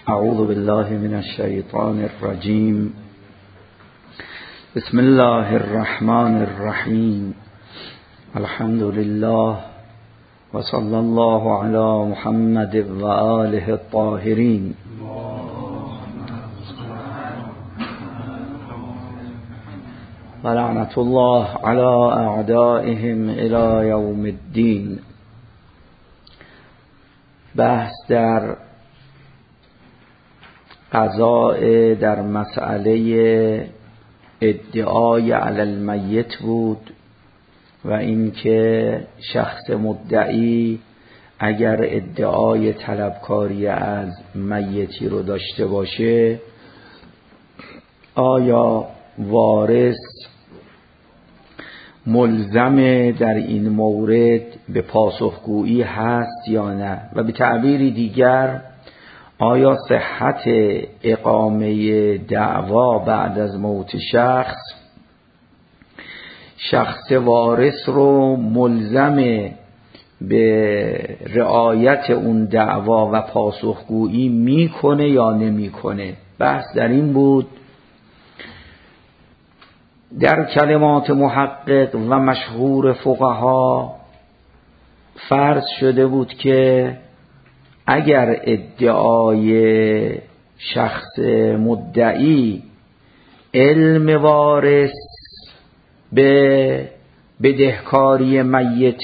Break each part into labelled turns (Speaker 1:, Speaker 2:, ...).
Speaker 1: اعوذ بالله من الشیطان الرجیم. بسم الله الرحمن الرحیم. الحمد لله و صلی الله علی محمد و آله الطاهرین. و لعنت الله علی اعدائهم الی یوم الدین. بحث در قضاء در مسئله ادعای علی المیت بود و اینکه شخص مدعی اگر ادعای طلبکاری از میتی رو داشته باشه آیا وارث ملزم در این مورد به پاسخگویی هست یا نه، و به تعبیری دیگر آیا صحت اقامه دعوا بعد از موت شخص وارث رو ملزم به رعایت اون دعوا و پاسخگویی میکنه یا نمیکنه. بحث در این بود. در کلمات محقق و مشهور فقها فرض شده بود که اگر ادعای شخص مدعی علم وارث به بدهکاری میت،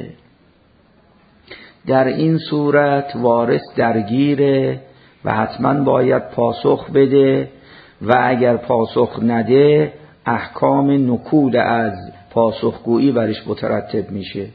Speaker 1: در این صورت وارث درگیره و حتما باید پاسخ بده و اگر پاسخ نده احکام نکول از پاسخگویی برش مترتب میشه.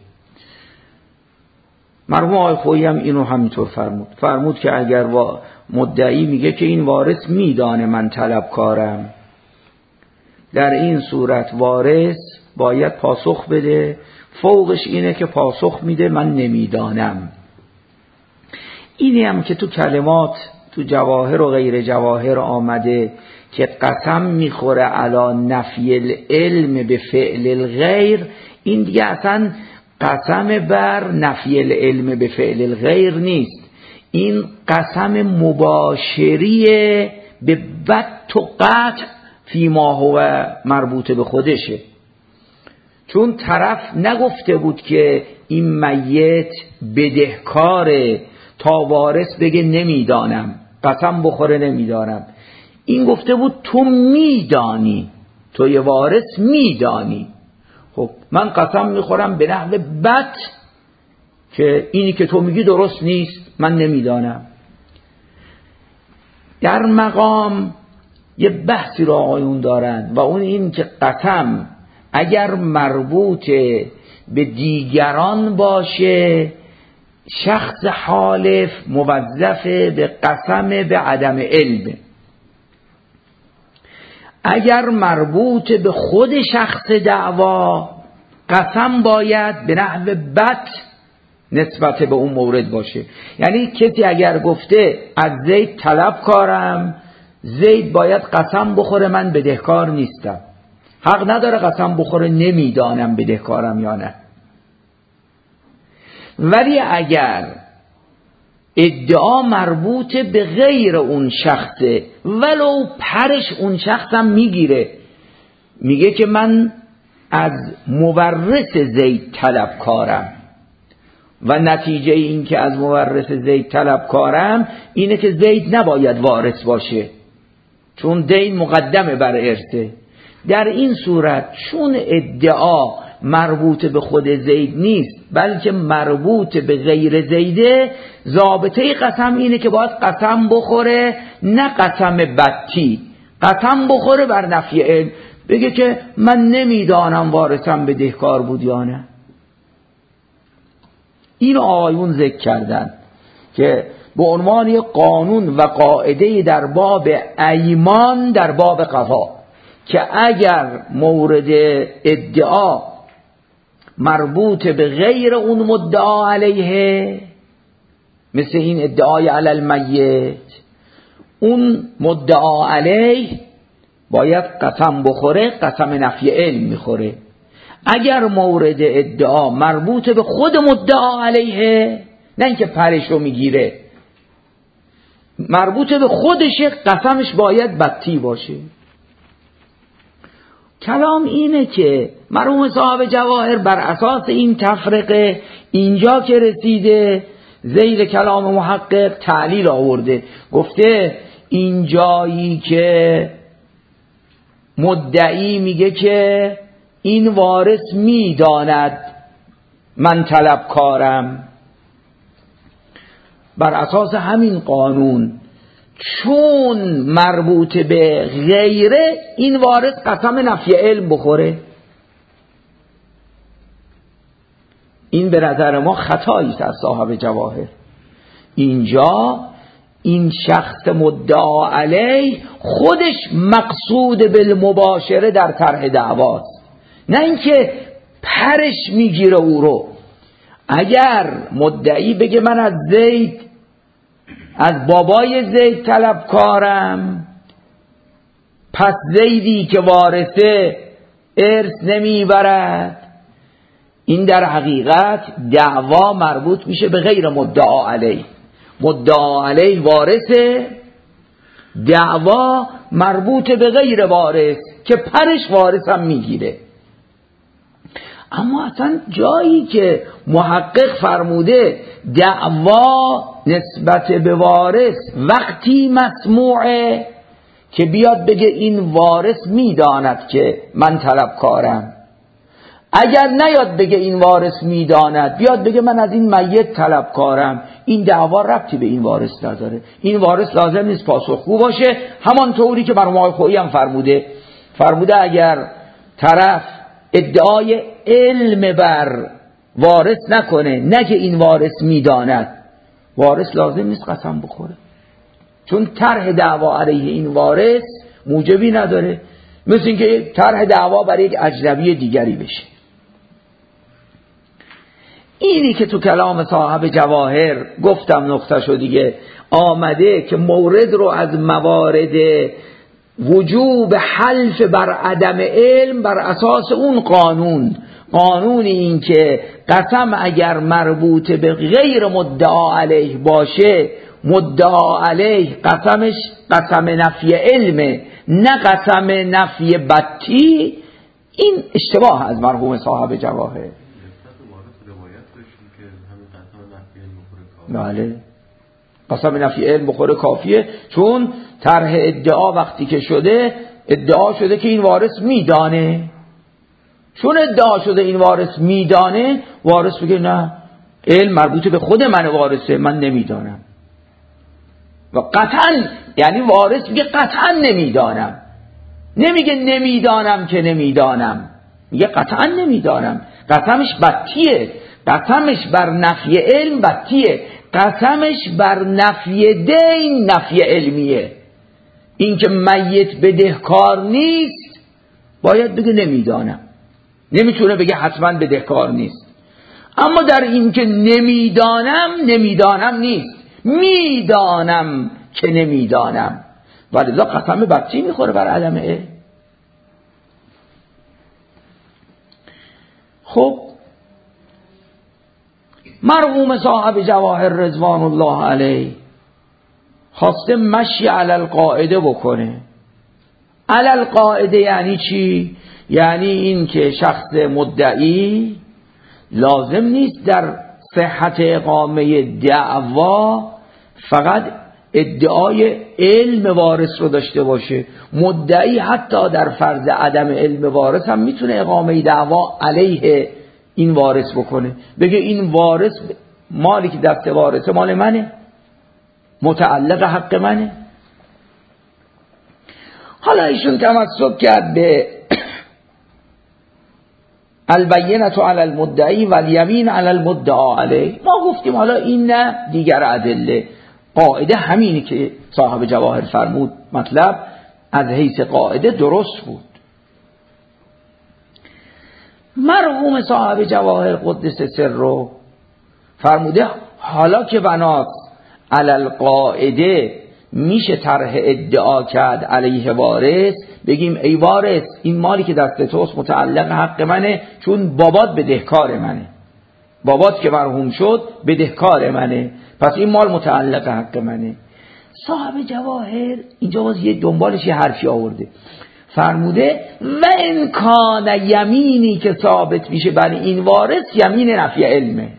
Speaker 1: مرحوم آقای خویی هم اینو همینطور فرمود که اگر مدعی میگه که این وارث میدانه من طلبکارم، در این صورت وارث باید پاسخ بده. فوقش اینه که پاسخ میده من نمیدانم. اینی هم که تو کلمات تو جواهر و غیر جواهر آمده که قسم میخوره علی نفی العلم به فعل الغیر، این دیگه اصلا قسم بر نفی العلم به فعل الغیر نیست، این قسم مباشریه به بت و قطع فی ما هو مربوط به خودشه. چون طرف نگفته بود که این میت بدهکاره تا وارث بگه نمیدانم، قسم بخوره نمیدانم. این گفته بود تو میدانی، تو یه وارث میدانی. خب من قسم میخورم به نحو بد که اینی که تو میگی درست نیست، من نمیدانم. در مقام یه بحثی رو آقایون دارن و اون این که قسم اگر مربوط به دیگران باشه شخص حالف موظف به قسم به عدم علم، اگر مربوط به خود شخص دعوا قسم باید به نحو بد نسبت به اون مورد باشه. یعنی کسی اگر گفته از زید طلب کارم، زید باید قسم بخوره من بدهکار نیستم، حق نداره قسم بخوره نمیدانم بدهکارم یا نه. ولی اگر ادعا مربوط به غیر اون شخصه ولو پرش اون شخصم میگیره، میگه که من از مورث زید طلب کارم و نتیجه این که از مورث زید طلب کارم اینه که زید نباید وارث باشه چون دین مقدمه بر ارثه. در این صورت چون ادعا مربوط به خود زید نیست بلکه مربوط به غیر زیده، ضابطه قسم اینه که باید قسم بخوره، نه قسم بدتی، قسم بخوره بر نفی علم، بگه که من نمیدانم وارثم بدهکار بود یا نه. اینو آقایون ذکر کردن که به عنوان یک قانون و قاعده در باب ایمان در باب قضا که اگر مورد ادعا مربوط به غیر اون مدعا علیه، مثل این ادعای علی المیت، اون مدعا علیه باید قسم بخوره، قسم نفی علم میخوره. اگر مورد ادعا مربوط به خود مدعا علیه، نه اینکه پرش رو میگیره، مربوط به خودشه، قسمش باید بطی باشه. کلام اینه که مرحوم صاحب جواهر بر اساس این تفرقه اینجا که رسیده زیر کلام محقق تعلیل آورده، گفته این جایی که مدعی میگه که این وارث میداند من طلبکارم، بر اساس همین قانون چون مربوط به غیره این وارث قسم نفی علم بخوره. این به نظر ما خطایی است از صاحب جواهر. اینجا این شخص مدعا علیه خودش مقصود بالمباشره در طرح دعواست، نه اینکه پرش میگیره او رو. اگر مدعی بگه من از زید، از بابای زید طلبکارم، پس زیدی که وارثه ارث نمیبرد، این در حقیقت دعوا مربوط میشه به غیر مدعا علیه. مدعا علیه وارثه، دعوا مربوط به غیر وارث که پرش وارث هم میگیره. اما اصلا جایی که محقق فرموده دعوا نسبت به وارث وقتی مسموعه که بیاد بگه این وارث میداند که من طلبکارم، اگر نیاد بگه این وارث میداند بیاد بگه من از این میت طلبکارم، این دعوا ربطی به این وارث نداره. این وارث لازم نیست پاسخگو باشه، همان طوری که مرحوم آقای خویی هم فرموده اگر طرف ادعای علم بر وارث نکنه، نگه این وارث میداند، وارث لازم نیست قسم بخوره، چون طرح دعوا علیه این وارث موجبی نداره، مثل اینکه طرح دعوا برای یک اجنبی دیگری بشه. اینی که تو کلام صاحب جواهر گفتم نقطه شو دیگه آمده که مورد رو از موارد وجوب حلف بر عدم علم بر اساس اون قانون این که قسم اگر مربوط به غیر مدعا علیه باشه، مدعا علیه قسمش قسم نفی علمه نه قسم نفی بطی، این اشتباه از مرحوم صاحب جواهر. بله، قسم نفی علم بخوره کافیه، چون طرح ادعا وقتی که ادعا شده که این وارث میدانه، چون ادعا شده این وارث میدانه، وارث بگه نه علم مربوط به خود من وارثه، من نمیدانم. و قطعا یعنی وارث میگه قطعا نمیدانم، نمیگه نمیدانم که نمیدانم، میگه قطعا نمیدانم. قسمش بطیه، قسمش بر نفی علم بطیه، قسمش بر نفی دین نفی علمیه. این که میت بدهکار نیست باید بگه نمیدانم، نمیتونه بگه حتما بدهکار نیست. اما در این که نمیدانم نیست، میدانم که نمیدانم، ولذا قسم بطی میخوره بر عدم علم. خب مرحوم صاحب جواهر رضوان الله علیه خواسته مشی علی القاعده بکنه. علی القاعده یعنی چی؟ یعنی این که شخص مدعی لازم نیست در صحت اقامه دعوا فقط ادعای علم وارث رو داشته باشه. مدعی حتی در فرض عدم علم وارث هم میتونه اقامه دعوا علیه این وارث بکنه، بگه این وارث مالی که دست وارثه مال منه، متعلق حق منه. حالا ایشون تمسک کرد به البینة علی المدعی و الیمین علی المدعا علیه. ما گفتیم حالا این نه دیگر ادله، قاعده همینی که صاحب جواهر فرمود مطلب از حیث قاعده درست بود. مرحوم صاحب جواهر قدس سره فرموده حالا که بناست علی القاعده میشه طرح ادعا کرد علیه وارث، بگیم ای وارث این مالی که دست توست متعلق حق منه، چون بابات بدهکار منه، بابات که مرحوم شد بدهکار منه، پس این مال متعلق حق منه. صاحب جواهر اینجا باز یه دنبالش یه حرفی آورده، فرموده و ان کان یمینی که ثابت میشه بر این وارث یمین نفی علمه.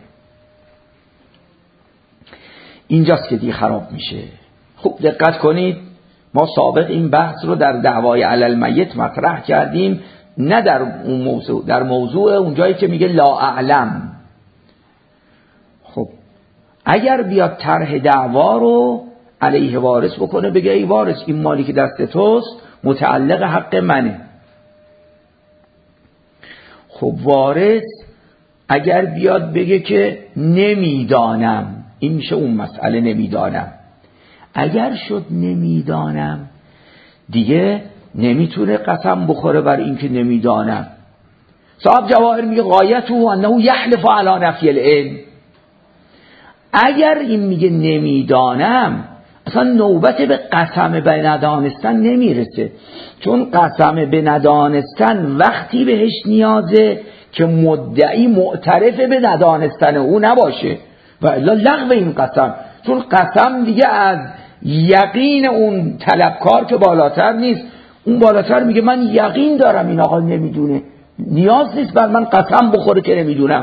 Speaker 1: اینجاست که دیگه خراب میشه. خوب دقت کنید، ما سابق این بحث رو در دعوای علی المیت مطرح کردیم، نه در اون موضوع، در موضوع اونجایی که میگه لا اعلم. خب اگر بیاد طرح دعوا رو علیه وارث بکنه، بگه ای وارث این مالی که دست توست متعلق حق منه. خب وارث اگر بیاد بگه که نمیدانم، این میشه اون مسئله نمیدانم. اگر شد نمیدانم دیگه نمیتونه قسم بخوره بر این که نمیدانم. صاحب جواهر میگه غایته انه یحلف علی نفی العلم. اگر این میگه نمیدانم اصلا نوبت به قسم به ندانستن نمیرسه، چون قسم به ندانستن وقتی بهش نیازه که مدعی معترف به ندانستن او نباشه و الا لغو این قسم، چون قسم دیگه از یقین اون طلبکار که بالاتر نیست. اون بالاتر میگه من یقین دارم این آقا نمیدونه، نیاز نیست بر من قسم بخوره که نمیدونم.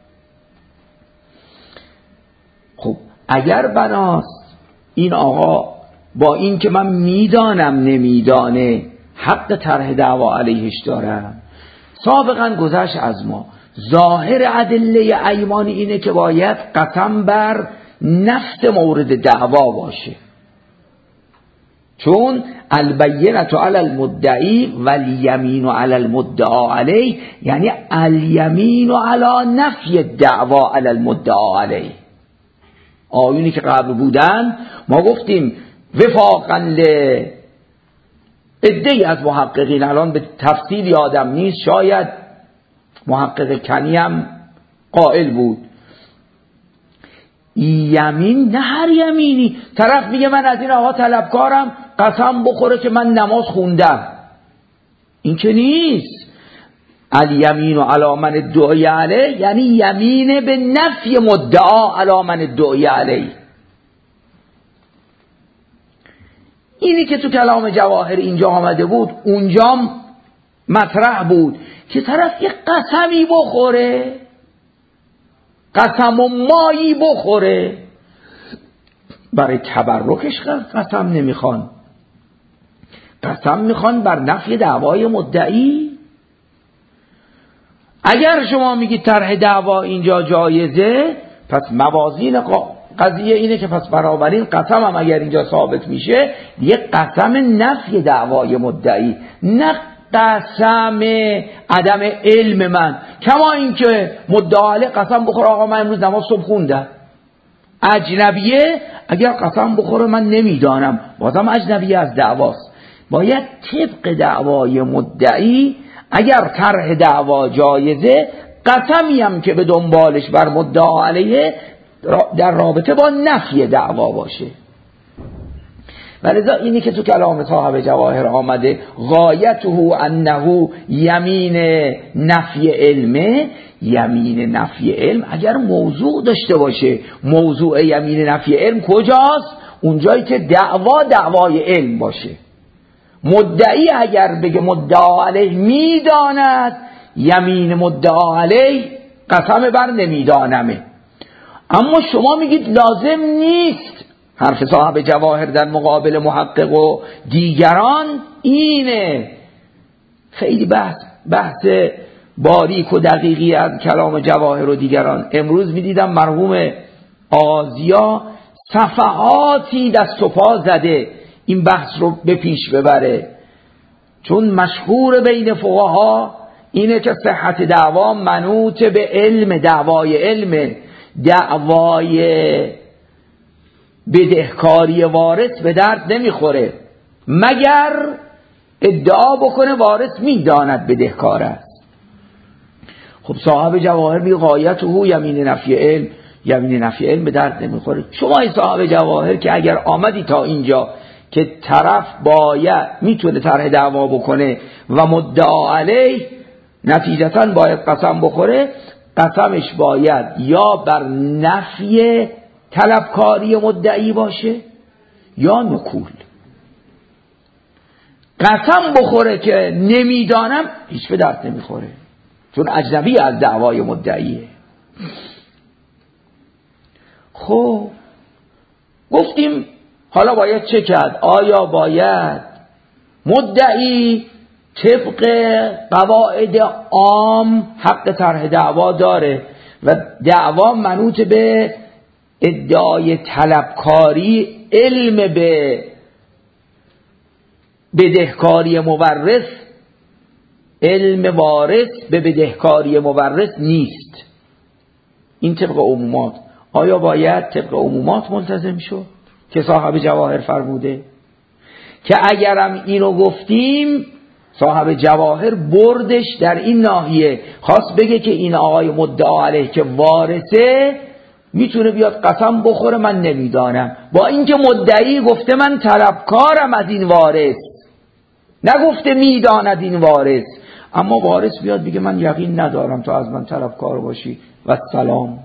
Speaker 1: خب اگر بناست این آقا با این که من میدانم نمیدانه حق طرح دعوا علیهش دارم، سابقا گذشت از ما ظاهر ادله ایمانی اینه که باید قسم بر نفس مورد دعوا باشه، چون البینة علی المدعی والیمین علی المدعا علیه، یعنی الیمین علی نفی الدعوا علی المدعا علیه. آیونی که قبل بودن ما گفتیم وفاقا عده‌ای از محققین، الان به تفصیل یادم نیست، شاید محقق کنی هم قائل بود، یمین نه هر یمینی. طرف میگه من از این آقا طلبکارم، قسم بخوره که من نماز خوندم، این که نیست. الیمین علی من ادعی علیه یعنی یمین به نفی مدعا علی من ادعی علیه. اینی که تو کلام جواهر اینجا آمده بود اونجا مطرح بود که طرف یه قسمی بخوره، قسم و مایی بخوره، برای تبرکش قسم نمیخوان، قسم میخوان بر نفی دعوای مدعی. اگر شما میگید طرح دعوا اینجا جایزه، پس موازین قضیه اینه که پس بنابراین قسم هم اگر اینجا ثابت میشه یه قسم نفی دعوای مدعی، نه قسم عدم علم من. کما اینکه مدعا علیه قسم بخوره آقا من امروز نماز صبح خوندم. اجنبیه اگر قسم بخوره من نمیدانم، بازم اجنبیه از دعواست. باید طبق دعوای مدعی اگر طرح دعوا جایزه، قسمی هم که به دنبالش بر مدعا علیه در رابطه با نفی دعوا باشه. ولذا اینی که تو کلام صاحب جواهر آمده غایته انه یمین نفی علمه، یمین نفی علم اگر موضوع داشته باشه، موضوع یمین نفی علم کجاست؟ اونجایی که دعوای علم باشه. مدعی اگر بگه مدعا علیه میداند، یمین مدعا علیه قسم بر نمیدانمه. اما شما میگید لازم نیست. حرف صاحب جواهر در مقابل محقق و دیگران اینه. خیلی بحث باریک و دقیقی از کلام جواهر و دیگران. امروز میدیدم مرحوم آزیا صفحاتی دست و پا زده این بحث رو به پیش ببره، چون مشهور بین فقها اینه که صحت دعوا منوط به علم، دعوای علم، دعوای بدهکاری وارث به درد نمیخوره مگر ادعا بکنه وارث میداند بدهکار است. خب صاحب جواهر میگه غایته یمین نفی علم، یمین نفی علم به درد نمیخوره. شما ای صاحب جواهر که اگر آمدی تا اینجا که طرف باید میتونه طرح دعوا بکنه و مدعا علیه نتیجتاً باید قسم بخوره، قسمش باید یا بر نفی طلبکاری مدعی باشه یا نکول. قسم بخوره که نمیدانم هیچ به درد نمیخوره، چون اجنبی از دعوای مدعیه. خب گفتیم حالا باید چه کرد؟ آیا باید مدعی طبق قواعد عام حق طرح دعوا داره و دعوا منوط به ادعای طلبکاری، علم به بدهکاری مورث، علم وارث به بدهکاری مورث نیست. این طبق عمومات. آیا باید طبق عمومات ملتزم شد که صاحب جواهر فرموده؟ که اگرم اینو گفتیم صاحب جواهر بردش در این ناحیه، خواست بگه که این آقای مدعا علیه که وارثه میتونه بیاد قسم بخوره من نمیدانم، با اینکه مدعی گفته من طلبکارم از این وارث، نگفته میداند این وارث، اما وارث بیاد بگه من یقین ندارم تو از من طلبکار باشی و سلام.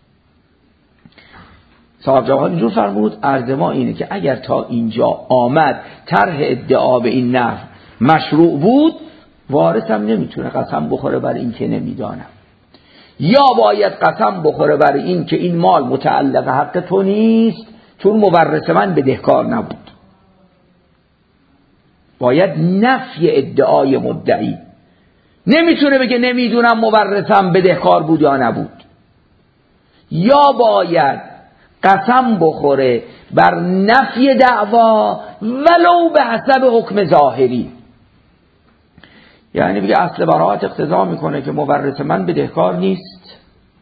Speaker 1: صاحب جواهر اینجور فرمود عرض ما اینه که اگر تا اینجا آمد طرح ادعا به این نحو مشروع بود، وارث هم نمیتونه قسم بخوره بر این که نمیدانم، یا باید قسم بخوره بر این که این مال متعلق حق تو نیست چون مورث من بدهکار نبود. باید نفی ادعای مدعی، نمیتونه بگه نمیدونم مورثم بدهکار بود یا نبود. یا باید قسم بخوره بر نفی دعوا ولو به حسب حکم ظاهری، یعنی بگه اصل براءت اقتضا میکنه که مورث من بدهکار نیست.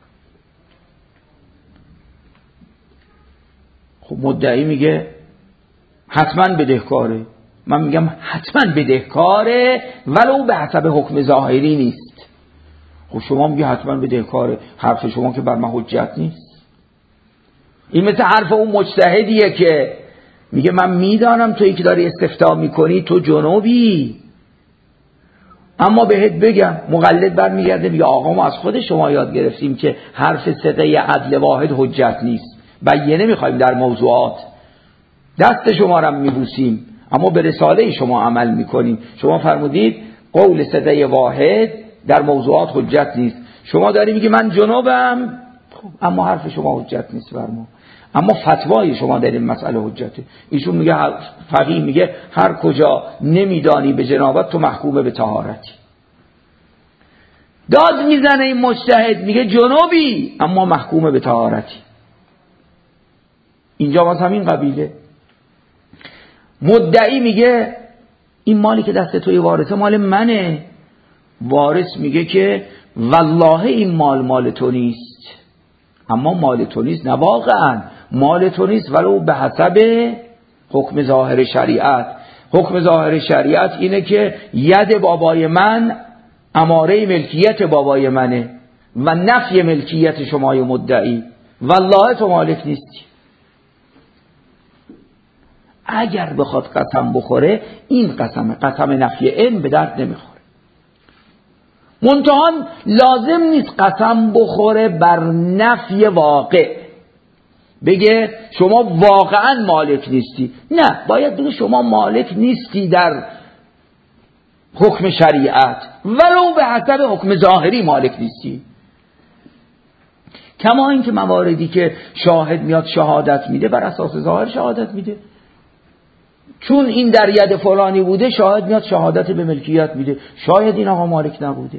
Speaker 1: خب مدعی میگه حتما بدهکاره، من میگم حتما بدهکاره ولو به حسب حکم ظاهری نیست. خب شما میگه حتما بدهکاره، حرف شما که بر من حجت نیست. این مثل حرف اون مجتهدیه که میگه من میدانم تویی که داری استفتاء میکنی تو جنوبی، اما بهت بگم، مقلد برمیگرده میگه آقا ما از خود شما یاد گرفتیم که حرف ثقه عدل واحد حجت نیست، بیانه میخوایم در موضوعات، دست شما رو میبوسیم اما به رساله شما عمل میکنیم. شما فرمودید قول ثقه واحد در موضوعات حجت نیست، شما داری میگی من جنوبم، اما حرف شما حجت نیست بر ما، اما فتوای شما در این مسئله حجته. ایشون میگه فقیه میگه هر کجا نمیدانی به جنابت تو محکومه به طهارتی. داد میزنه این مجتهد میگه جنوبی اما محکومه به طهارتی. اینجا باز همین قبیله. مدعی میگه این مالی که دست توی وارثه مال منه، وارث میگه که والله این مال تو نیست، اما مال تو نیست، نه واقعا مال تو نیست ولو به حسب حکم ظاهر شریعت. حکم ظاهر شریعت اینه که ید بابای من اماره ملکیت بابای منه و نفی ملکیت شمای مدعی، والله تو مالک نیستی. اگر بخواد قسم بخوره این قسم نفی علم به درد نمیخوره. منتها لازم نیست قسم بخوره بر نفی واقع، بگه شما واقعا مالک نیستی، نه، باید بگه شما مالک نیستی در حکم شریعت ولو به حسب حکم ظاهری مالک نیستی. کما اینکه مواردی که شاهد میاد شهادت میده بر اساس ظاهر شهادت میده، چون این در ید فلانی بوده شاهد میاد شهادت به ملکیت میده، شاید این آقا مالک نبوده.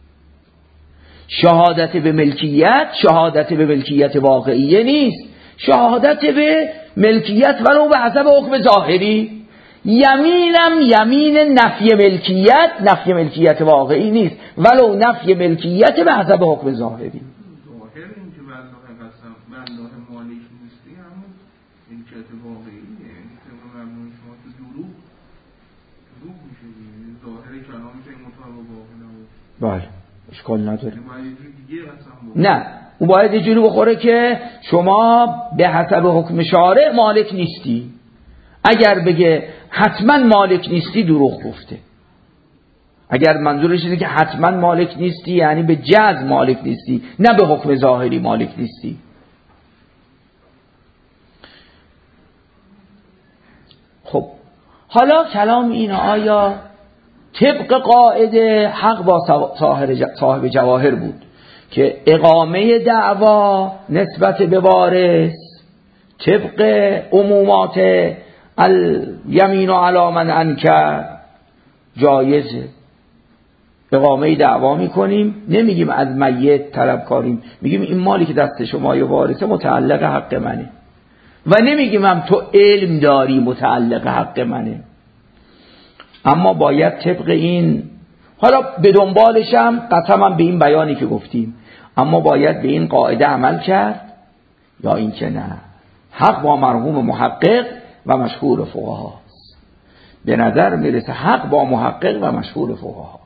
Speaker 1: شهادت به ملکیت شهادت به ملکیت واقعیه نیست، شهادت به ملکیت ولو به حسب حکم ظاهری. یمینم یمین نفی ملکیت، نفی ملکیت واقعی نیست ولو نفی ملکیت به حسب حکم ظاهری.
Speaker 2: ظاهر این که والله مالک نیستی همون ملکیت واقعیه، طبق مبنای شما تو دروغ میشه، ظاهر کلامی که مطابق واقع نبود.
Speaker 1: بله اشکال نداره. نه، اون باید یه جوری بخوره که شما به حسب حکم شارع مالک نیستی. اگر بگه حتما مالک نیستی دروغ گفته. اگر منظورش اینه که حتما مالک نیستی یعنی به جزم مالک نیستی، نه به حکم ظاهری مالک نیستی. حالا کلام این آیا طبق قاعده حق با صاحب جواهر بود که اقامه دعوا نسبت به وارث طبق عمومات الیمین علی من انکر جایزه، اقامه دعوا میکنیم، نمیگیم از میت طلب کاریم، میگیم این مالی که دست شما یا وارثه متعلق حق منه و نمیگیم هم تو علم داری متعلق حق منه. اما باید طبق این، حالا به دنبالشم قسمم به این بیانی که گفتیم، اما باید به این قاعده عمل کرد یا این که نه. حق با مرحوم محقق و مشهور فقهاست. به نظر میرسه حق با محقق و مشهور فقهاست.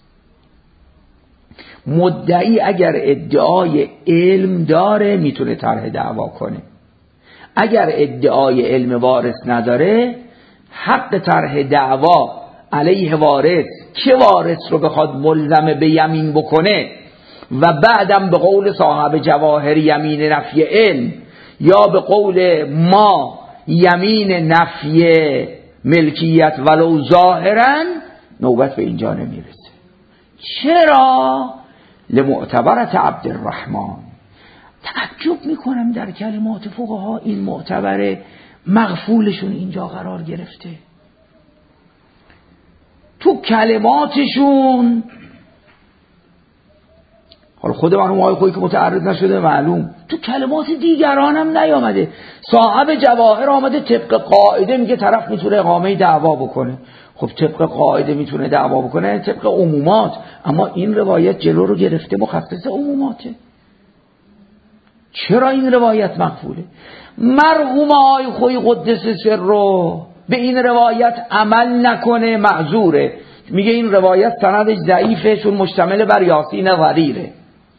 Speaker 1: مدعی اگر ادعای علم داره میتونه طرح دعوا کنه، اگر ادعای علم وارث نداره حق طرح دعوا علیه وارث که وارث رو بخواد ملزم به یمین بکنه و بعدم به قول صاحب جواهر یمین نفی علم یا به قول ما یمین نفی ملکیت ولو ظاهرا، نوبت به اینجا نمیرسه. چرا؟ لمعتبرت عبدالرحمن. تعجب میکنم در کلمات فقها این معتبر مغفولشون اینجا قرار گرفته. تو کلماتشون، حالا خود مرحوم آقای خویی که متعرض نشده معلوم، تو کلمات دیگران هم نیامده. صاحب جواهر آمده طبق قاعده میگه طرف میتونه اقامه دعوا بکنه. خب طبق قاعده میتونه دعوا بکنه طبق عمومات، اما این روایت جلو رو گرفته مخصص عموماته. چرا این روایت مغفوله؟ مرحوم آقای خویی قدس سر رو به این روایت عمل نکنه معذوره، میگه این روایت سندش ضعیفه چون مشتمل بر یاسین غریره.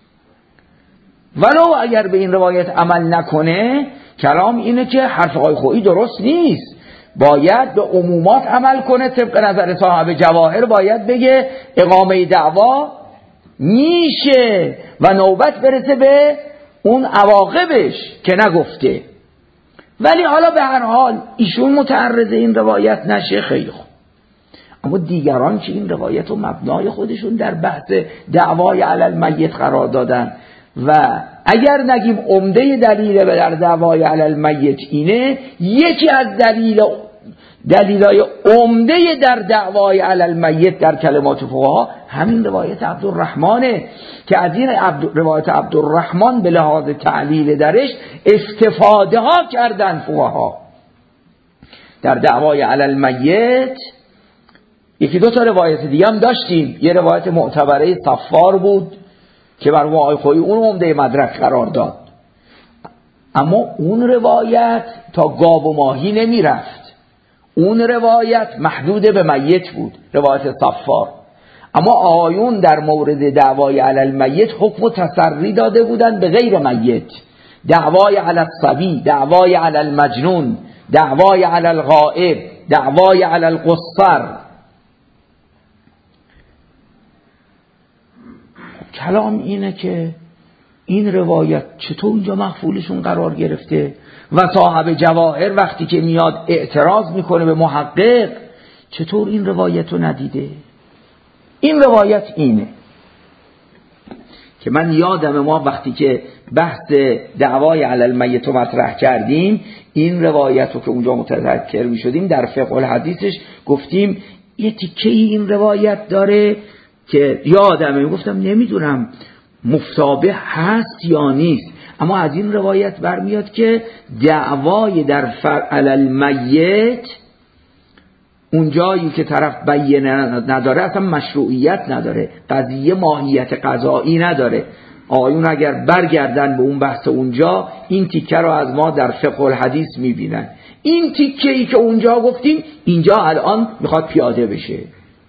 Speaker 1: ولو اگر به این روایت عمل نکنه کلام اینه که حرف آقای خویی درست نیست، باید به عمومات عمل کنه. طبق نظر صاحب جواهر باید بگه اقامه دعوا میشه و نوبت برسه به اون عواقبش که نگفته. ولی حالا به هر حال ایشون متعرض این روایت نشه، خیلی خوب. اما دیگران که این روایت و مبنای خودشون در بحث دعوای علی المیت قرار دادن و اگر نگیم عمده دلیل در دعوای علی المیت اینه، یکی از دلیلای عمده در دعوای علی المیت در کلمات فقها همین روایت عبدالرحمنه که از این روایت عبدالرحمن به لحاظ تعلیل درش استفاده ها کردن فقها. در دعوای علی المیت یکی دو تا روایت دیگه هم داشتیم. یه روایت معتبره صفار بود که مرحوم آقای خویی اون عمده مدرک قرار داد، اما اون روایت تا گاو و ماهی نمی رفت، اون روایت محدود به میت بود، روایت صفار. اما آیون در مورد دعوای علی المیت حکم تسری داده بودن به غیر میت، دعوای علی الصبی، دعوای علی المجنون، دعوای علی الغائب، دعوای علی القصر. کلام اینه که این روایت چطور اونجا مغفولشون قرار گرفته و صاحب جواهر وقتی که میاد اعتراض میکنه به محقق چطور این روایت رو ندیده. این روایت اینه که من یادم ما وقتی که بحث دعوای علی المیت رو مطرح کردیم این روایت رو که اونجا متذکر میشدیم در فقه الحدیثش گفتیم یه تیکه این روایت داره که یادمه، گفتم نمیدونم مفتابه هست یا نیست، اما از این روایت برمیاد که دعوای در علی المیت اون جایی که طرف بیانه نداره اصلا مشروعیت نداره، قضیه ماهیت قضایی نداره. آیون اگر برگردن به اون بحث اونجا این تیکه رو از ما در فقه الحدیث میبینن. این تیکه ای که اونجا گفتیم اینجا الان میخواد پیاده بشه.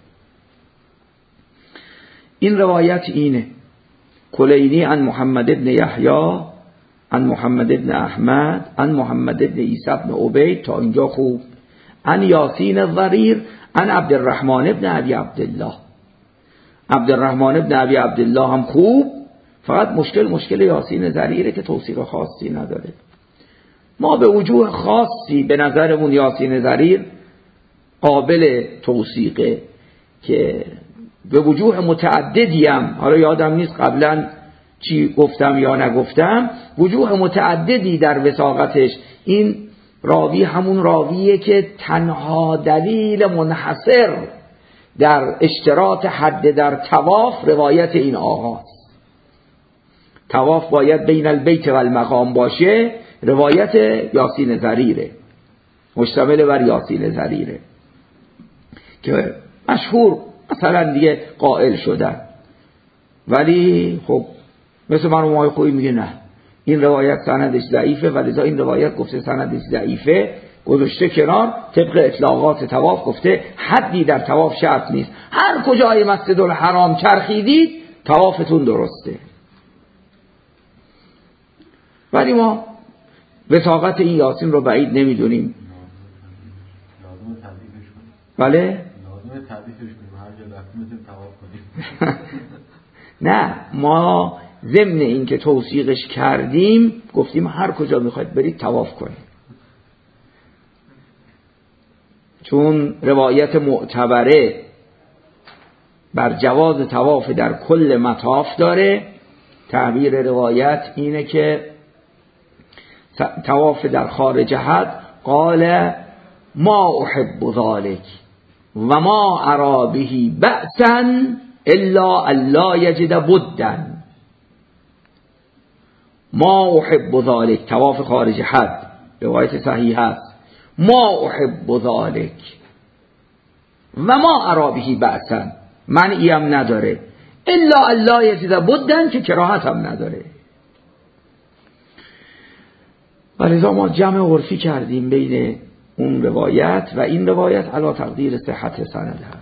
Speaker 1: این روایت اینه: کلینی عن محمد بن یحیی عن محمد بن احمد عن محمد بن عیسی بن عبید، تا اینجا خوب. عن یاسین الضریر عن عبدالرحمن بن ابی عبدالله. عبدالرحمن بن ابی عبدالله هم خوب، فقط مشکل یاسین ضریره که توصیق خاصی نداره. ما به وجوه خاصی به نظرمون یاسین ضریر قابل توثیقه که به وجوه متعددیم، حالا یادم نیست قبلا چی گفتم یا نگفتم، وجوه متعددی در وثاقتش. این راوی همون راویه که تنها دلیل منحصر در اشتراط حد در طواف روایت این آقاست. طواف باید بین البیت و المقام باشه، روایت یاسین ضریره، مشتمل بر یاسین ضریره که مشهور مثلا دیگه قائل شدن. ولی خب مثل مرحوم خویی میگه نه، این روایت سندش ضعیفه، ولذا این روایت گفته سندش ضعیفه، گذاشته کنار، طبق اطلاقات طواف گفته حدی در طواف شرط نیست، هر کجای مسجد الحرام چرخیدید طوافتون درسته. ولی ما وثاقت این یاسین رو بعید نمیدونیم. بله؟
Speaker 3: لازم تعریفش کنیم، هر جا رفتیم میتونیم طواف کنیم.
Speaker 1: نه، ما ضمن این که توثیقش کردیم گفتیم هر کجا میخواید برید طواف کنید، چون روایت معتبره بر جواز طواف در کل مطاف داره. تعبیر روایت اینه که طواف در خارج حد، قال ما احب ذلك و ما ارا به بأسا الا الا یجد بدا. ما احب ذلك، طواف خارج حد، روایت صحیح است. ما احب ذلك و ما ارا به بأسا، منعی هم نداره، الا الا یجد بدا، که کراهت هم نداره. ولذا ما جمع عرفی کردیم بین اون روایت و این روایت علی تقدیر صحت سند هم.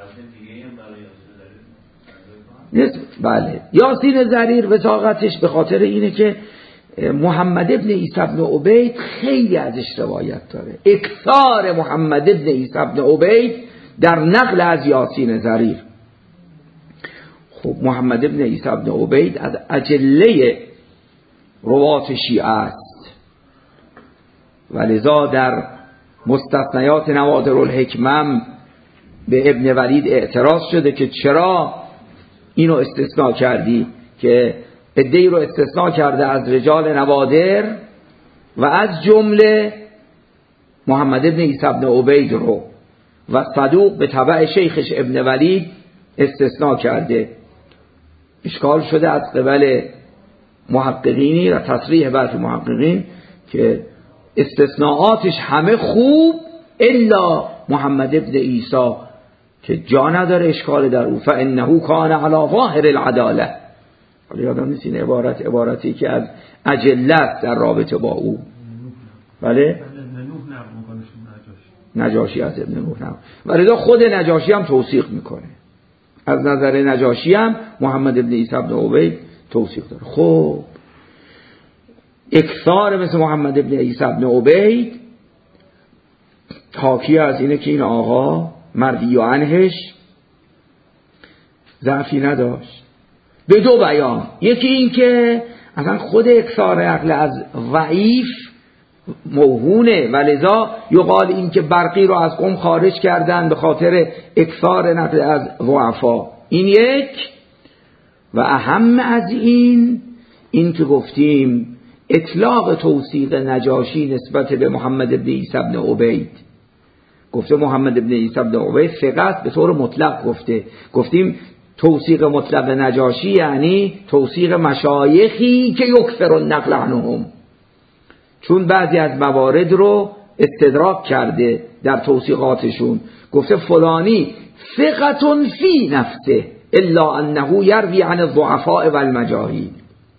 Speaker 1: بله، یاسین ضریر وثاقتش به خاطر اینه که محمد ابن عیسی ابن عبید خیلی ازش روایت داره. اکثار محمد ابن عیسی ابن عبید در نقل از یاسین ضریر. خب محمد ابن عیسی ابن عبید از اجله روات شیعه است، ولذا در مستثنیات نوادر الحکمم به ابن ولید اعتراض شده که چرا اینو استثناء کردی، که عده‌ای رو استثناء کرده از رجال نوادر و از جمله محمد ابن عیسی ابن عبید رو و صدوق به تبع شیخش ابن ولید استثناء کرده. اشکال شده از قبل محققینی و تصریح بعضی محققین که استثناءاتش همه خوب الا محمد ابن عیسی که جا نداره اشکال در او، فانه کان علی ظاهر العداله. حالا یادم نیست این عبارتی که از اجلت در رابطه با او. بله؟ نجاشی از ابن نوح نقل، ولی خود نجاشی هم توثیق میکنه. از نظر نجاشی هم محمد ابن عیسی ابن عبید توثیق داره. خب اکثار مثل محمد ابن عیسی ابن عبید حاکی از اینه که این آقا مردی و عنهش ضعفی نداشت به دو بیان. یکی این که اصلا خود اکثار نقل از ضعیف موهونه، ولذا یقال این که برقی رو از قوم خارج کردن به خاطر اکثار نقل از ضعفا. این یک. و اهم از این که گفتیم اطلاق توثیق نجاشی نسبت به محمد ابن عیسی ابن عبید، گفته محمد ابن عیسی ابن عبید ثقت به طور مطلق گفته. گفتیم توثیق مطلق نجاشی یعنی توثیق مشایخی که یکثر النقل عنهم، چون بعضی از موارد رو استدراک کرده در توثیقاتشون، گفته فلانی ثقت فی نفسه الا انه یروی عن الضعفاء والمجاهیل.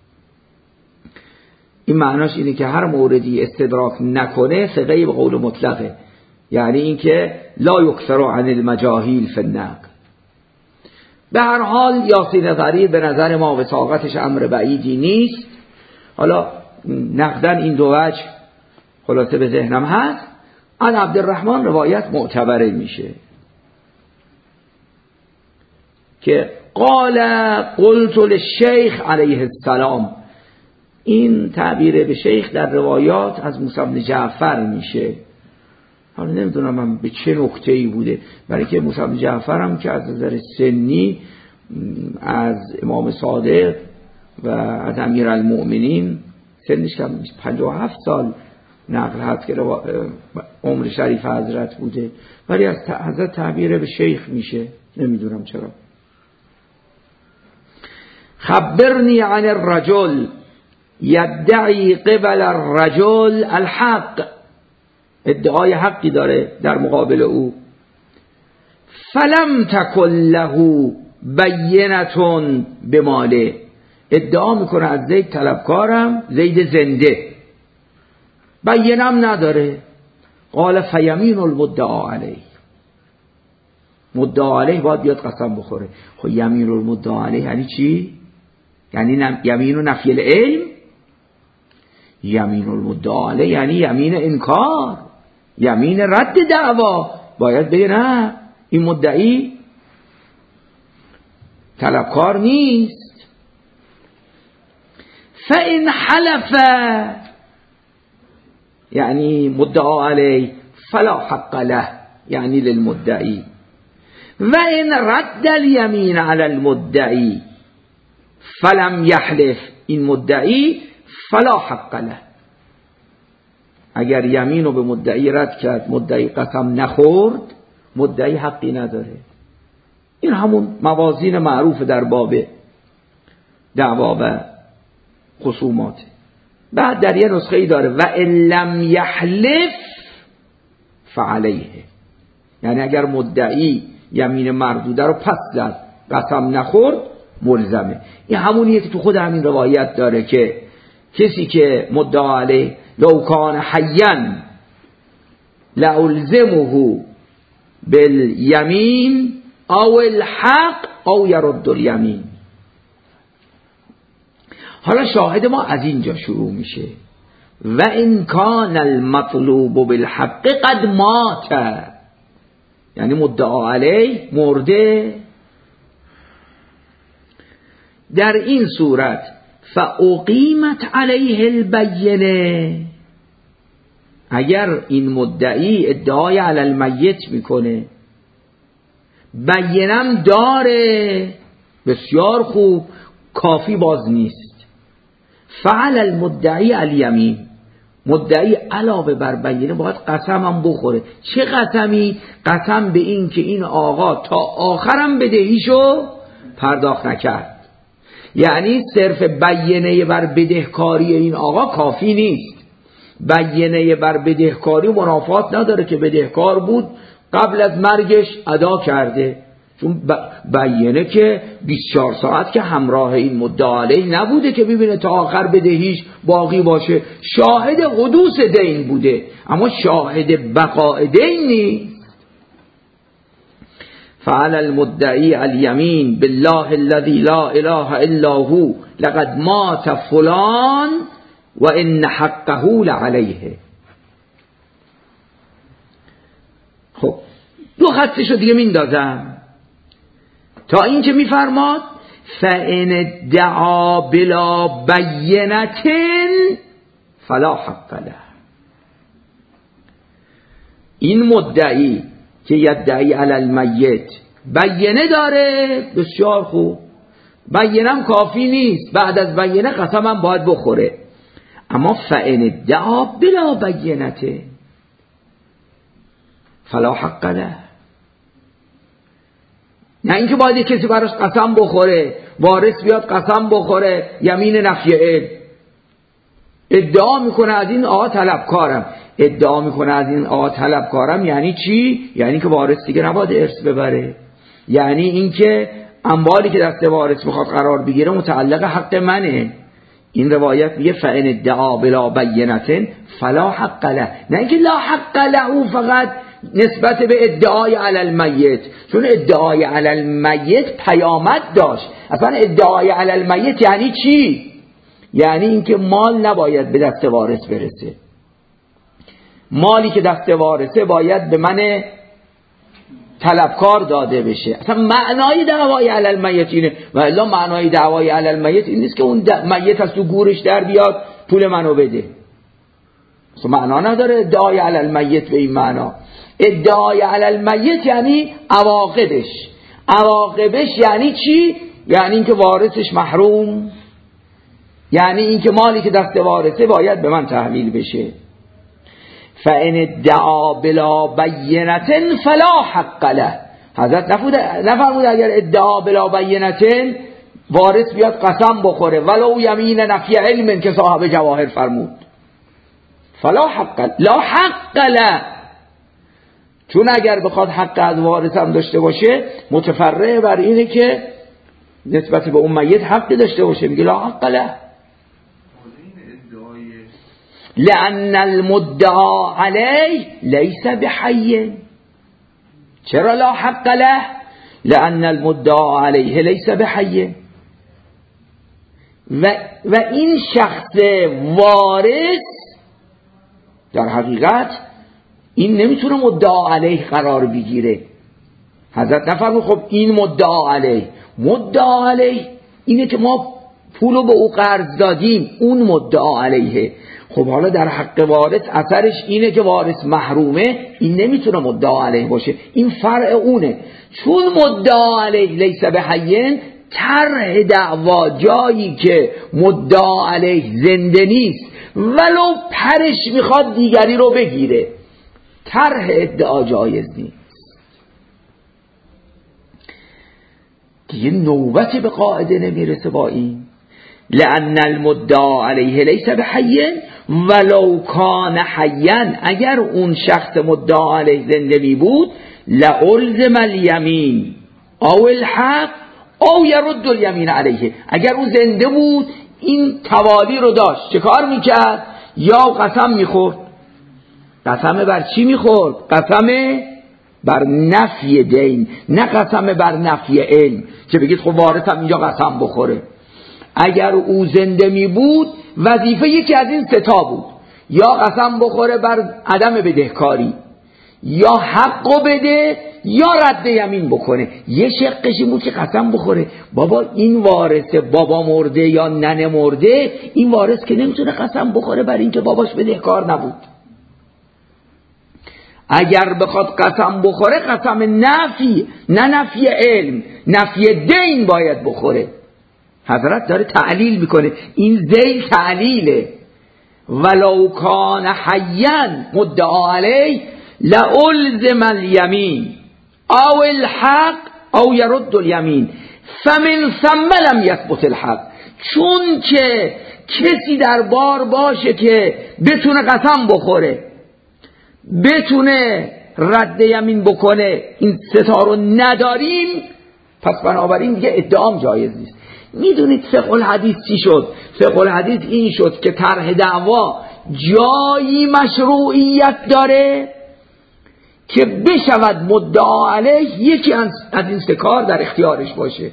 Speaker 1: این معناش اینه که هر موردی استدراک نکنه ثقه به قول مطلقه، یعنی اینکه لا یکثر عن المجاهیل فی النقل. به هر حال یاسین ضریر به نظر ما وثاقتش امر بعیدی نیست. حالا نقدن این دو وجه خلاصه به ذهنم هست. عن عبدالرحمن روایت معتبره میشه که قال قلت للشیخ علیه السلام. این تعبیر به شیخ در روایات از موسی بن جعفر میشه. حالا نمیدونم من به چه نکته‌ای بوده، برای که موسی بن جعفر هم که از نظر سنی از امام صادق و از امیرالمؤمنین سنش کم 57 سال نقل هست که عمر شریف حضرت بوده، ولی از حضرت تعبیر به شیخ میشه، نمیدونم چرا. خبرنی عن الرجل یدعی قبل الرجل الحق، ادعای حقی داره در مقابل او. فلم تکن له بینتون بماله، ادعا میکنه از زید طلبکارم، زید زنده، بینم نداره. قال فیمین المدعا علیه، مدعا علیه باید بیاد قسم بخوره. خب یمین المدعا علیه یعنی چی؟ یعنی یمین و نفی العلم؟ یمین المدعا علیه یعنی یمین انکار، یمین رد دعوا. باید بگه نه، این مدعی طلبکار نیست. فإن حلف یعنی مدعا علیه فلا حق له یعنی للمدعی، و ان رد الیمین علی المدعی فلم یحلف، این مدعی فلا حق له، اگر یمین رو به مدعی رد کرد، مدعی قسم نخورد، مدعی حقی نداره. این همون موازین معروف در باب دعوا و خصومات. بعد در یه نسخه ای داره و ان لم یحلف فعلیه، یعنی اگر مدعی یمین مردوده رو پس زد، قسم نخورد، ملزمه. این همونیه که تو خود همین روایت داره که کسی که مدعا علیه لو کان حیا لالزمه بالیمین او الحق او یرد الیمین. حالا شاهد ما از اینجا شروع میشه. و ان کان المطلوب بالحق قد مات، یعنی مدعا علیه مرده. در این صورت فاقیمت علیه البینه، اگر این مدعی ادعای علی المیت میکنه، بینم داره، بسیار خوب، کافی باز نیست. فعل المدعی الیمین، مدعی علاوه بر بینه باید قسم هم بخوره. چه قسمی؟ قسم به این که این آقا تا آخرم بدهیشو پرداخت نکرد. یعنی صرف بینه بر بدهکاری این آقا کافی نیست. بینه بر بدهکاری منافات نداره که بدهکار بود، قبل از مرگش ادا کرده، چون بینه که 24 ساعت که همراه این مدعا علیه نبوده که ببینه تا آخر بدهیش باقی باشه. شاهد حدوث دین بوده اما شاهد بقاء دین نیست. فعل المدعی الیمین بالله الذی لا اله الا هو لقد مات فلان و ان حقه لعلیه. خب دو خطشو دیگه میندازم تا این که میفرماد فان ادعا بلا بینة فلا حق له. این مدعی که یدعی علی المیت بینه داره، بسیار خوب، بینم کافی نیست، بعد از بینه قسمم باید بخوره. اما فان ادعا بلا بینة فلا حق له، نه اینکه باید کسی براش قسم بخوره، وارث بیاد قسم بخوره، یمین نفی علم، ادعا میکنه از این آقا طلبکارم. ادعا میکنه از این آقا طلبکارم یعنی چی؟ یعنی که وارث دیگه نباید ارث ببره، یعنی اینکه اموالی که دست وارث میخواد قرار بگیره متعلق حق منه. این روایت میگه فان ادعا بلا بینة فلا حق له، نه اینکه لا حق له فقط نسبت به ادعای علی المیت، چون ادعای علی المیت پیامد داشت. اصلا ادعای علی المیت یعنی چی؟ یعنی اینکه مال نباید به دست وارث برسه، مالی که دست وارثه باید به من طلبکار داده بشه. اصلا معنای دعوای علی المیت اینه، و الا معنای دعوای علی المیت این نیست که اون میت از تو گورش در بیاد پول منو بده. معنا نداره ادعای علی المیت به این معنا. ادعای علی المیت یعنی عواقبش یعنی چی؟ یعنی اینکه وارثش محروم، یعنی اینکه مالی که دست وارثه باید به من تحویل بشه. فان ادعا بلا بینه فلا حق له. حضرت نفرمود اگر ادعا بلا بینه وارث بیاد قسم بخوره ولو یمین نفی علم که صاحب جواهر فرمود فلا حق لا حق له، چون اگر بخواد حق از وارث هم داشته باشه متفرع بر اینه که نسبت به اون میت حق داشته باشه، میگه لا حق له. لأن المدعا علیه لیس بحی. چرا لا حق له؟ لأن المدعا علیه لیس بحی. و این شخص وارث در حقیقت این نمیتونه مدعا علیه قرار بگیره. حضرت نفرمود خب این مدعا علیه اینه که ما پولو به او قرض دادیم، اون مدعا علیه. خب حالا در حق وارث اثرش اینه که وارث محرومه، این نمیتونه مدعا علیه باشه، این فرع اونه. چون مدعا علیه لیس بحی، طرح دعوا جایی که مدعا علیه زنده نیست ولو پرش میخواد دیگری رو بگیره، طرح ادعا جایز نیست. دیگه نوبت به قاعده نمیرسه با این. لأن المدعا علیه لیس بحی ولو کان حیا، اگر اون شخص مدعا علیه زنده می بود لألزم الیمین او الحق او یرد الیمین علیه. اگر اون زنده بود این توالی رو داشت، چه کار میکرد؟ یا قسم میخورد. قسم بر چی میخورد؟ قسم بر نفی دین، نه قسم بر نفی علم که بگید خب وارث هم اینجا قسم بخوره. اگر او زنده می بود وظیفه یکی از این ستا بود، یا قسم بخوره بر عدم بدهکاری، یا حقو بده، یا رد یمین بکنه. یه شقشی بود که قسم بخوره بابا این وارثه، بابا مرده یا ننه مرده، این وارث که نمیتونه قسم بخوره بر این که باباش بدهکار نبود. اگر بخواد قسم بخوره قسم نفی، نه نفی علم، نفی دین باید بخوره. حضرت داره تعلیل میکنه، این ذیل تعلیله. ولو کان حیا مدعا علیه لألزم الیمین او الحق او یرد الیمین فمن ثم لم یثبت الحق. چون که کسی در بار باشه که بتونه قسم بخوره، بتونه رد یمین بکنه، این ستا رو نداریم، پس بنابراین دیگه ادعام جایز نیست. میدونید فقه الحدیث چی شد؟ فقه الحدیث این شد که طرح دعوا جایی مشروعیت داره که بشود مدعا علیه یکی از این سه کار در اختیارش باشه.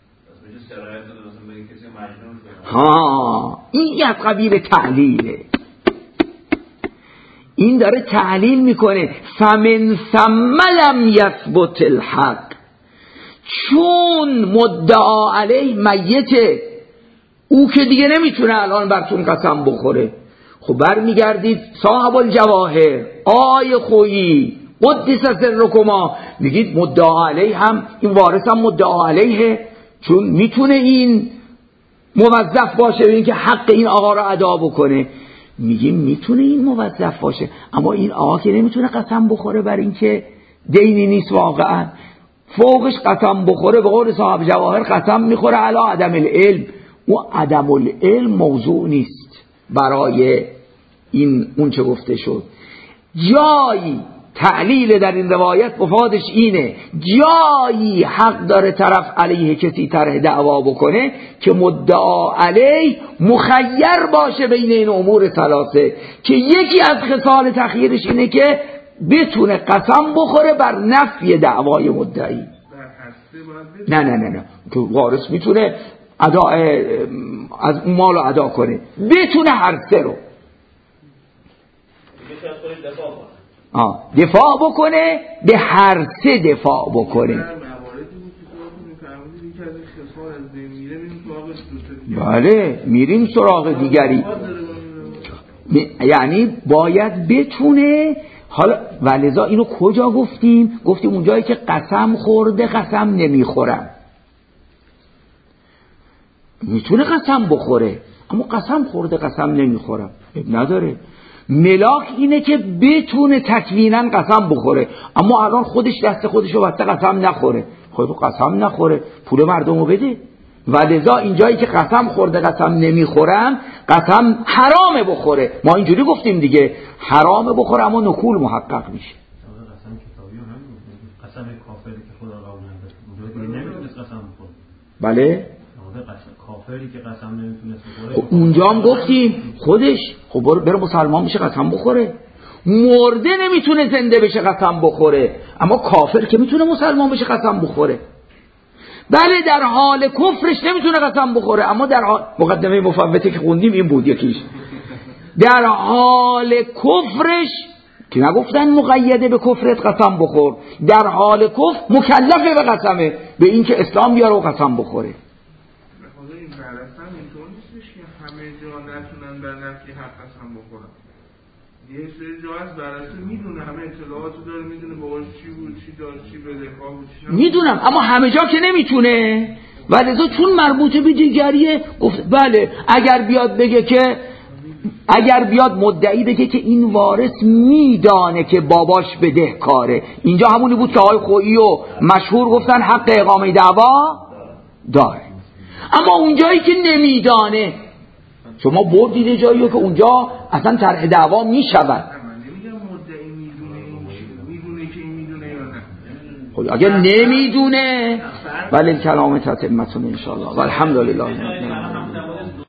Speaker 1: این از قبیل تعلیله. این داره تعلیل میکنه فمن ثم لم یثبت الحق. چون مدعا علیه میته، او که دیگه نمیتونه الان براتون قسم بخوره، خب برمیگردید صاحب الجواهر آی خویی قدس سرکما میگید مدعا علیه هم این وارث هم مدعا علیه، چون میتونه این موظف باشه به این که حق این آقا را ادا بکنه. میگیم میتونه این موظف باشه، اما این آقا که نمیتونه قسم بخوره بر این که دینی نیست واقعا، فوقش قسم بخوره به قول صاحب جواهر قسم میخوره علی عدم العلم. و عدم العلم موضوع نیست برای این اون چه گفته شد. جایی تعلیل در این روایت مفادش اینه، جایی حق داره طرف علیه کسی طرح دعوا بکنه که مدعا علیه مخیر باشه بین این امور ثلاثه، که یکی از خصال تخییرش اینه که بتونه قسم بخوره بر نفی دعوای مدعی. نه که وارث میتونه از اون مالو ادا کنه، بتونه هر سه رو دفاع بکنه، به هر سه دفاع بکنه. بله میریم سراغ دیگری. یعنی باید بتونه. حالا ولذا اینو کجا گفتیم؟ گفتیم اونجایی که قسم خورده قسم نمیخورم. میتونه قسم بخوره اما قسم خورده قسم نمیخورم نداره. ملاک اینه که بتونه تکویناً قسم بخوره اما الان خودش دست خودشو بسته قسم نخوره. خودتو قسم نخوره، پول مردمو بده. ولذا اینجایی که قسم خورده قسم نمیخورم، قسم حرامه بخوره. ما اینجوری گفتیم دیگه، حرامه بخوره اما نکول محقق میشه.
Speaker 3: قسم کتابی هم قسم کافری که خدا قبول نداره اونجا نمیتونست قسم بخوره.
Speaker 1: بله
Speaker 3: کافری که قسم نمیتونست بخوره
Speaker 1: اونجا هم گفتیم خودش خب بره مسلمان بشه قسم بخوره. مرده نمیتونه زنده بشه قسم بخوره اما کافر که میتونه مسلمان بشه قسم بخوره. بله در حال کفرش نمیتونه قسم بخوره اما در حال مقدمه مفوته که خوندیم این بود یکیش، در حال کفرش که نگفتن مقیده به کفرت قسم بخور، در حال کفر مکلفه به قسمه، به این که اسلام بیاره و قسم بخوره.
Speaker 2: خدا این برسن اینطور نیستش که همه جا نتونن در نفی حق قسم بخورن. یه سری جا از برسه میدونه، همه اطلاعاتو داره، میدونه باهاش چی بود، چی داشت، چی بدهکار بود، چی نبود.
Speaker 1: میدونم اما همه جا که نمیتونه. ولذا چون مربوطه به دیگریه گفت بله اگر بیاد بگه که اگر بیاد مدعی بگه که این وارث میدانه که باباش بدهکاره، اینجا همونی بود که آقای خویی و مشهور گفتن حق اقامه دعوا داره. اما اونجایی که نمیدانه، شما بردید جایی که اونجا اصلا طرح دعوا میشود.
Speaker 2: من نمیگم مدعی میدونه که این میدونه یا نه.
Speaker 1: خب اگر نمیدونه بله کلام تتمتون انشاءالله والحمدلله.